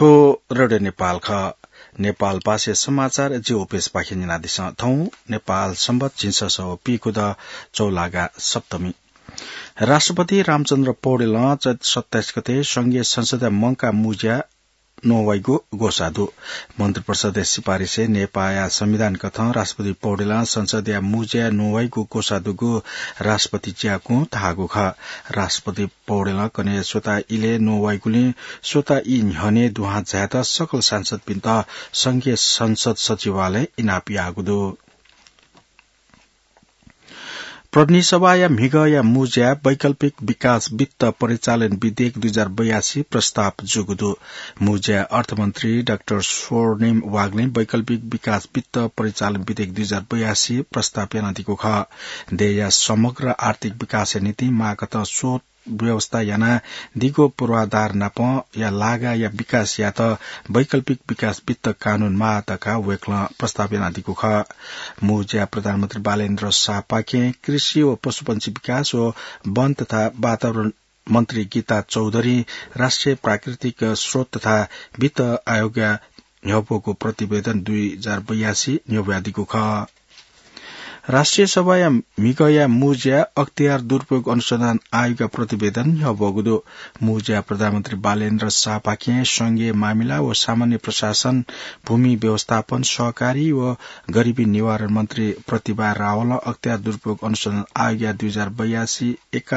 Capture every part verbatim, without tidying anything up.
थो रेडियो नेपाल ख नेपाल पासे समाचार जे ओपेस पाखिन नादिस थौ नेपाल सम्बत चिन्स सौ पिखुद चौलागा सप्तमी राष्ट्रपति रामचन्द्र पौडेल चैत सत्ताइस गते संघीय संसद मंका मुज्या नोवाईको गोसादु मन्त्री परिषद सिफारिसे नेपाया संविधान कथ राष्ट्रपति पौडेल संसदीय मुज्या नोवाईको गोसादुको राष्ट्रपति च्याको थागो ख राष्ट्रपति पौडेल कने स्वता इले नोवाईकुले स्वता इ हने दुहा ज्यात सकल सांसद पिन्त संघीय संसद सचिवालय इनापियागुदु प्रतिनिधि सभा या मिग या मुज्या वैकल्पिक विकास वित्त परिचालन विधेयक दुई हजार बयासी प्रस्ताव जुगुदु मुज्या अर्थमन्त्री डाक्टर स्वर्णिम वाग्ले वैकल्पिक विकास वित्त परिचालन विधेयक दुई हजार बयासी प्रस्ताव यानादिको ख देया समग्र आर्थिक विकास नीति माकत सोच व्यवस्था याना दिगो पूर्वाधार नाप या लागा या विकास या त वैकल्पिक विकास वित्त कानून मातका वेक्ल प्रस्ताव यानादिको ख मुज्या प्रधानमन्त्री बालेन्द्र सापाके कृषि व पशुपन्छी विकास व वन तथा वातावरण मन्त्री गीता चौधरी राष्ट्रिय प्राकृतिक स्रोत तथा वित्त आयोग न्यौपोको प्रतिवेदन दुई हजार बयासी न्यौव्यादिको ख राष्ट्रिय सभा या मिगया मुज्या अख्तियार दुरूपयोग अनुसन्धान आयोगका प्रतिवेदन न्यौबगुदो मुज्या प्रधानमन्त्री बालेन्द्र सापाके संघीय मामिला व सामान्य प्रशासन भूमि व्यवस्थापन सहकारी व गरीबी निवारण मन्त्री प्रतिभा रावल अख्तियार दुरूपयोग अनुसन्धान आयोग दुई हजार बयासी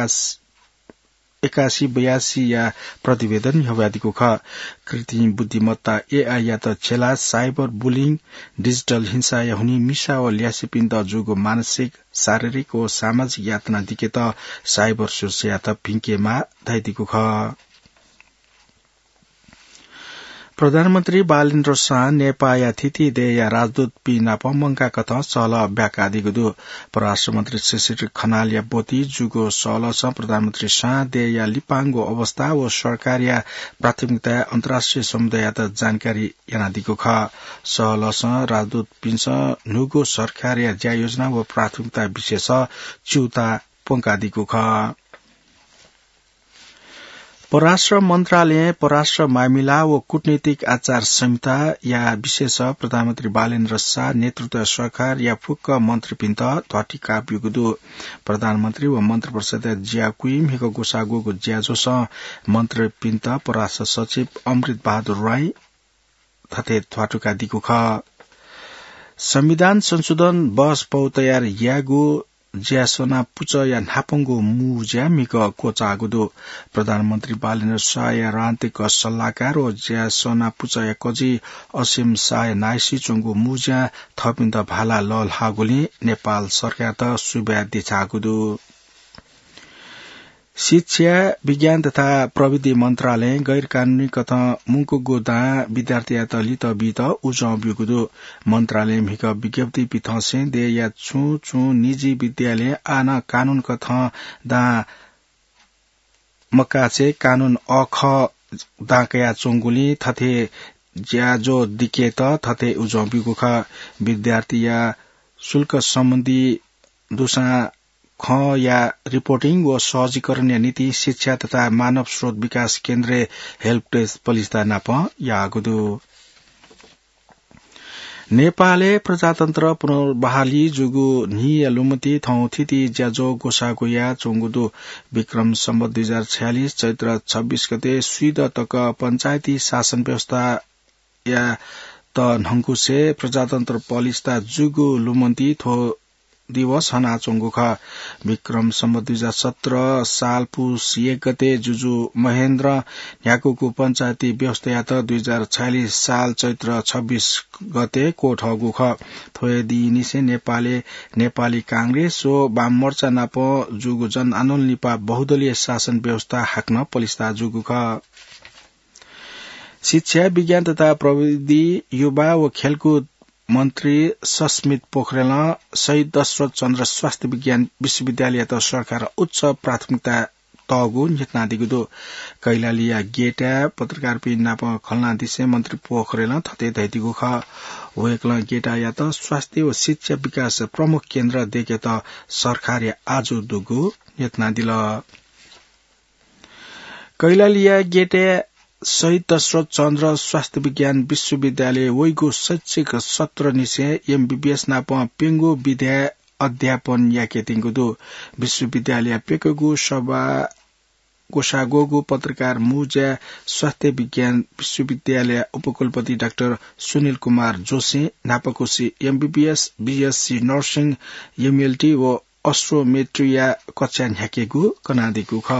एकासी बयासी या प्रतिवेदन न्यौव्यादिको ख कृत्रिम बुद्धिमत्ता एआई या त छेला साइबर बुलिङ डिजिटल हिंसा या हुनी मिसा व ल्यासिपिन्द जुगो मानसिक शारीरिक व सामाजिक यातना दिके त साइबर सुरक्षा या त भिंकेमा धाइदिको ख प्रधानमन्त्री बालेन्द्र शाह नेपाया थिति दे या राजदूत पी नापमंका कथ सल ब्याकादिगुदु परराष्ट्र मन्त्री श्री खनाल या बोती जुगो सल स प्रधानमन्त्री शाह दे या लिपाङको अवस्था व सरकार या प्राथमिकता अन्तर्राष्ट्रिय समुदाय त जानकारी यानादिको ख सल स राजदूत पिंस नुगो सरकार या ज्या योजना व प्राथमिकता विशेष च्युता पंकादिको ख परराष्ट्र मन्त्रालय परराष्ट्र मामिला व कूटनीतिक आचार संहिता या विशेष प्रधानमन्त्री बालेन्द्र शाह नेतृत्व सरकार या फुक्क मन्त्री पिन्त ध्वटिका बिगुदु प्रधानमन्त्री व मन्त्री परिषद ज्या कुइम हिको गोसागोको ज्याजोस मन्त्री पिन्त परराष्ट्र सचिव अमृत बहादुर राई थथे ध्वटुका दिगु ख संविधान संशोधन बस पौ तयार यागु ज्यासोना पुच या नापंगो मुज्या मिक कोचागुदो प्रधानमन्त्री बालेन्द्र शाह या रान्तिक सल्लाहकार व ज्यासोना पुच या कजी असीम शाह नाइसी चोंगो मुज्या थपिन्द भाला लल हागुली नेपाल सरकार त सुब्या दिछागुदो शिक्षा विज्ञान तथा प्रविधि मन्त्रालय गैर कानूनी कथा मुंकुगो दा विद्यार्थी त लित बित उजौ बिगुदो मन्त्रालय मिक विज्ञप्ति पिथसे दे या छु छु निजी विद्यालय आना कानून कथा दा मकाचे कानून अख दाकया चोंगुली थथे ज्याजो दिकेत थथे उजौ बिगु ख विद्यार्थी या शुल्क सम्बन्धी दुसा ख या रिपोर्टिङ व सहजीकरण या नीति शिक्षा तथा मानव स्रोत विकास केन्द्र हेल्प डेस्क पलिस्ता नाप यागुदु नेपाले प्रजातन्त्र पुनर्बहाली जुगु नि लुमती थौ थिति ज्याजो गोसागो या चोंगुदु विक्रम सम्वत दुई हजार छयालिस चैत्र छब्बीस गते सुइद तक पञ्चायती शासन व्यवस्था या त नंकुसे प्रजातन्त्र पलिस्ता जुगु लुमती थो दिवस हना चोंगु ख विक्रम सम्वत दुई हजार सत्र साल पुस एक गते जुजु महेन्द्र न्याकुको पञ्चायती व्यवस्था या त दुई हजार छयालिस साल चैत्र छब्बीस गते कोठ हगु ख थोए दिनिसे नेपाले नेपाली कांग्रेस व वाम मोर्चा नाप जुगु जन आन्दोलन निपा बहुदलीय शासन व्यवस्था हाक्न पलिस्ता जुगु ख शिक्षा विज्ञान तथा प्रविधि युवा व खेलकुद मन्त्री सस्मित पोखरेल शहीद दशरथ चन्द्र स्वास्थ्य विज्ञान विश्वविद्यालय त सरकार उच्च प्राथमिकता तगु नितनादिगुदो कैलालिया गेटा पत्रकार पि नाप खलना दिसे मन्त्री पोखरेल थते दैदिगु ख वेक्ल गेटा या त स्वास्थ्य व शिक्षा विकास प्रमुख केन्द्र देखे त सरकार आजु दुगु नितनादिल कैलालिया गेटा शहीद दशरथ चन्द्र स्वास्थ्य विज्ञान विश्वविद्यालय वैगो शैक्षिक सत्र निसे एमबीबीएस नाप पेंगो विद्या अध्यापन याकेतिङगुदु विश्वविद्यालय पेकगु सभा गोसागोगु पत्रकार मुजा स्वास्थ्य विज्ञान विश्वविद्यालय उपकुलपति डाक्टर सुनिल कुमार जोशी नापकोशी एमबीबीएस बीएससी नर्सिङ एमएलटी व अस्ट्रोमेट्रिया कक्षा ह्याकेगु कनादिगु ख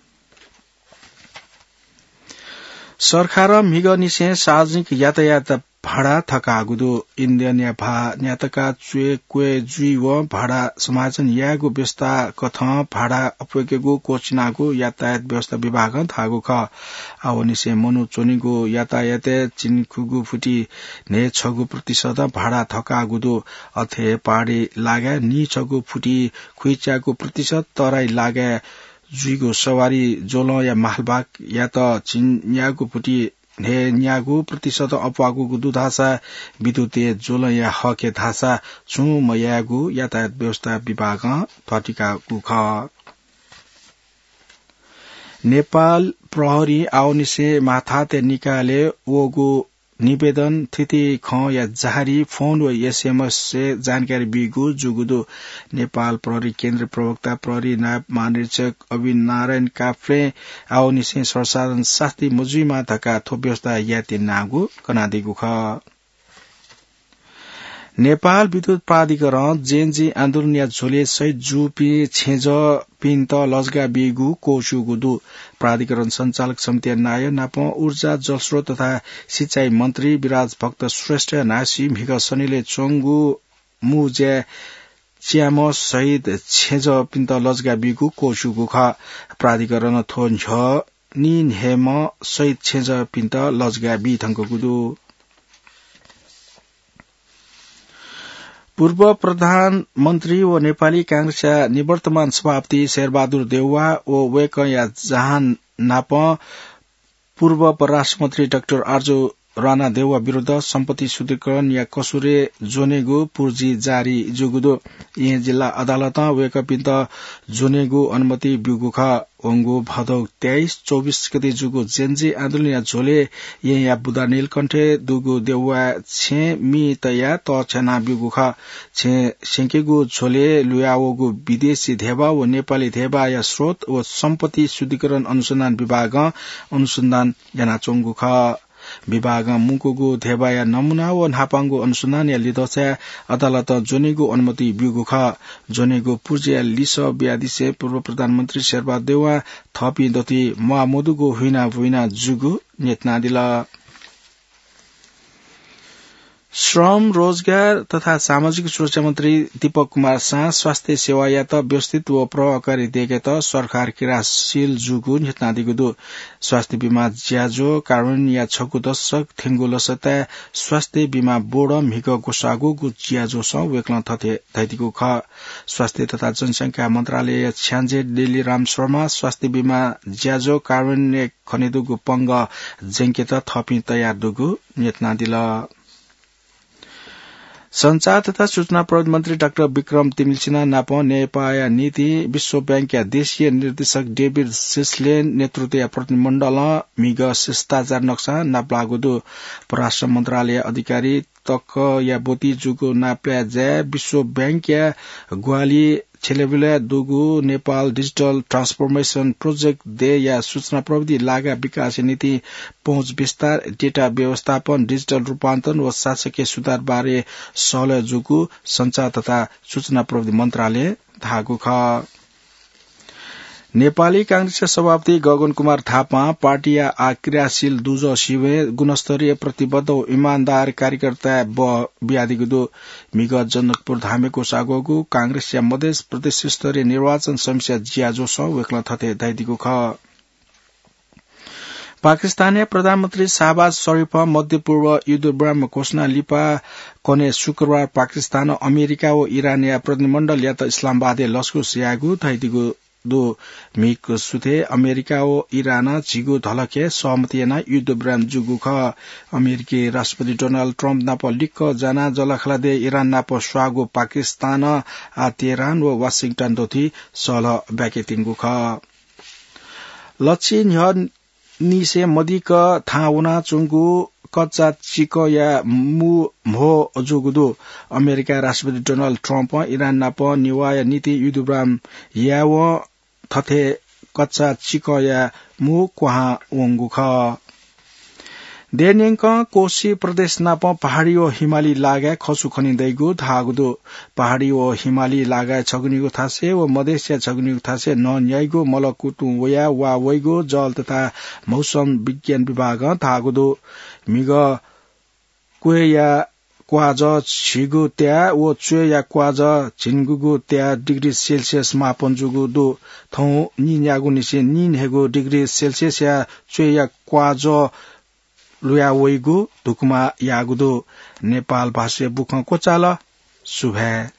सरकार मिग निसे सार्वजनिक यातायात भाडा थकागुदो इन्डियन या भा न्यातका चुए क्वे जुई व भाडा समाजन यागु व्यवस्था कथ भाडा अपयोगगु कोचनागु यातायात व्यवस्था विभाग थागु ख आव निसे मनु चोनिगु यातायात चिनखुगु फुटी ने छगु प्रतिशत भाडा थकागुदो अथे पाडी लागे नि छगु फुटी खुइचागु प्रतिशत तराई लागे जुइगो सवारी जोलो या मालबाग या त चिन्यागु फुटी ने न्यागु प्रतिशत अपवागु दुधासा विद्युतीय जोल या हके धासा छु मयागु यातायात व्यवस्था विभाग थटिकागु ख नेपाल प्रहरी आउनिसे माथाते निकाले ओगु निवेदन थिति ख या जारी फोन व एसएमएस से जानकारी बिगु जुगुदो नेपाल प्रहरी केन्द्र प्रवक्ता प्रहरी नायब महानिरीक्षक अविन नारायण काफ्रे आउनिसे सरसाधन शास्त्री मुजुइमा धका थोप व्यवस्था याति नागु कनादिगु ख नेपाल विद्युत प्राधिकरण जेएनजी आन्दोलन या झोले सहित जुपी छेज पिन्त लजगा बिगु कोशुगुदु प्राधिकरण संचालक समिति नाय नाप ऊर्जा जलस्रोत तथा सिंचाई मन्त्री विराज भक्त श्रेष्ठ नासी भिग शनिले चोंगु मुजे च्याम सहित छेज पिन्त लजगा बिगु कोशुगु ख प्राधिकरण थोन झ निन हेम सहित छेज पिन्त लजगा बि थंगुदु पूर्व प्रधानमन्त्री व नेपाली कांग्रेस निवर्तमान सभापति शेरबहादुर देउवा ओ वेक या जहान नाप पूर्व परराष्ट्र मन्त्री डाक्टर आर्जो राणा देउवा विरूद्ध सम्पत्ति शुद्धिकरण या कसुरे जोनेगु पूर्जी जारी जुगुदो यह जिल्ला अदालत वेकपिन्त जोनेगु अनुमति बिगुख ओंगु भदौ तेइस चौबीस गते जुगु जेनजी आन्दोलन या झोले यह या बुदा नीलकण्ठे दुगु देउवा छे मी तया त छना बिगुख छे सेंकेगु झोले लुयाओगु विदेशी धेबा व नेपाली धेबा या स्रोत व सम्पत्ति शुद्धिकरण अनुसन्धान विभाग अनुसन्धान जना चोंगुख विभाग मुकुगु धेबा या नमुना व नापांगु अनुसन्धान या लिदोसा अदालत जोनेगु अनुमति बिगुख जोनेगु पूर्जिया लिस ब्यादिसे पूर्व प्रधानमन्त्री शेरबहादुर देउवा थपी दति महामोदुगु हुइना भुइना जुगु नेतना दिला श्रम रोजगार तथा सामाजिक सुरक्षा मन्त्री दीपक कुमार शाह स्वास्थ्य सेवा या त व्यवस्थित व प्रभावकारी देखे त सरकार क्रियाशील जुगु नेतना दिगुदु स्वास्थ्य बीमा ज्याजो कारण या छगु दशक थेंगु लसता स्वास्थ्य बीमा बोर्ड मिग गोसागु गु ज्याजो स वेक्ल थथे धैतिगु ख स्वास्थ्य तथा जनसंख्या मन्त्रालय छ्यान्जे डेली राम शर्मा स्वास्थ्य बीमा ज्याजो कारण खनेदुगु पंग जेंकेत थपि तयार दुगु नेतना दिला संचार तथा सूचना प्रविधि मन्त्री डाक्टर विक्रम तिमिलसिना नाप नेपाया नीति विश्व बैंक या देशीय निर्देशक डेभिड सिसले नेतृत्व प्रतिनिधिमण्डल मिग शिष्टाचार नक्सा नाप्लागुदु परराष्ट्र मन्त्रालय अधिकारी तक या बोती जुगु नाप्ल्या ज्या विश्व बैंक या ग्वाली छेलेबुला दुगु नेपाल डिजिटल ट्रान्सफर्मेशन प्रोजेक्ट दे या सूचना प्रविधि लागा विकास नीति पहुँच विस्तार डेटा व्यवस्थापन डिजिटल रूपान्तरण व शासकीय सुधार बारे सहल जुगु संचार तथा सूचना प्रविधि मन्त्रालय धागु ख नेपाली कांग्रेस सभापति गगन कुमार थापा पार्टी आ क्रियाशील दुज शिवे गुणस्तरीय प्रतिबद्ध इमानदार कार्यकर्ता ब्यादिगुदो मिगत जनकपुर धामेको सागोगु कांग्रेस या मध्य प्रदेश स्तरीय निर्वाचन समिति ज्याजो स वेक्ल थथे दैदिगु ख पाकिस्तानीय प्रधानमन्त्री शाहबाज शरीफ मध्य पूर्व युद्ध विराम घोषणा लिपा कने शुक्रबार पाकिस्तान अमेरिका व इरान या प्रतिनिधिमण्डल या त इस्लामाबाद लस्कु सियागु थैदिगु दो मिक सुथे अमेरिका व इरान झिगु धलके सहमतिना युद्ध विराम जुगु ख अमेरिकी राष्ट्रपति डोनाल्ड ट्रम्प नाप लिक्क जना जलखलादे इरान नाप स्वागु पाकिस्तान आ तेहरान व वाशिंगटन दोथी सल ब्याकेतिङगु ख लक्षिन निसे मदिक थाउना चुंगु कच्चा चिक या मु भो जुगुदु अमेरिका राष्ट्रपति डोनाल्ड ट्रम्प इरान नाप निवाय नीति युद्धब्राम याव थथे कच्चा चिक या मु क्वाहा वंगु ख देन्यंक कोशी प्रदेश नाप पहाड़ी ओ हिमाली लागा खसु खनिदैगु धागुदु पहाड़ी ओ हिमाली लागा छगुनिगु थासे ओ मधेसिया छगुनिगु थासे नन्याइगु मलकुटु वया वा वैगु जल तथा मौसम विज्ञान विभाग धागुदु मिग क्वेया क्वाज छिगु त्या ओ चुया क्वाज छिनगुगु त्या डिग्री सेल्सियस मापन जुगु दु थौ निन्यागु निसे निन हेगु डिग्री सेल्सियस या चुया क्वाज लुया वैगु धुकुमा यागुदु नेपाल भाषा बुख कोचाल सुभे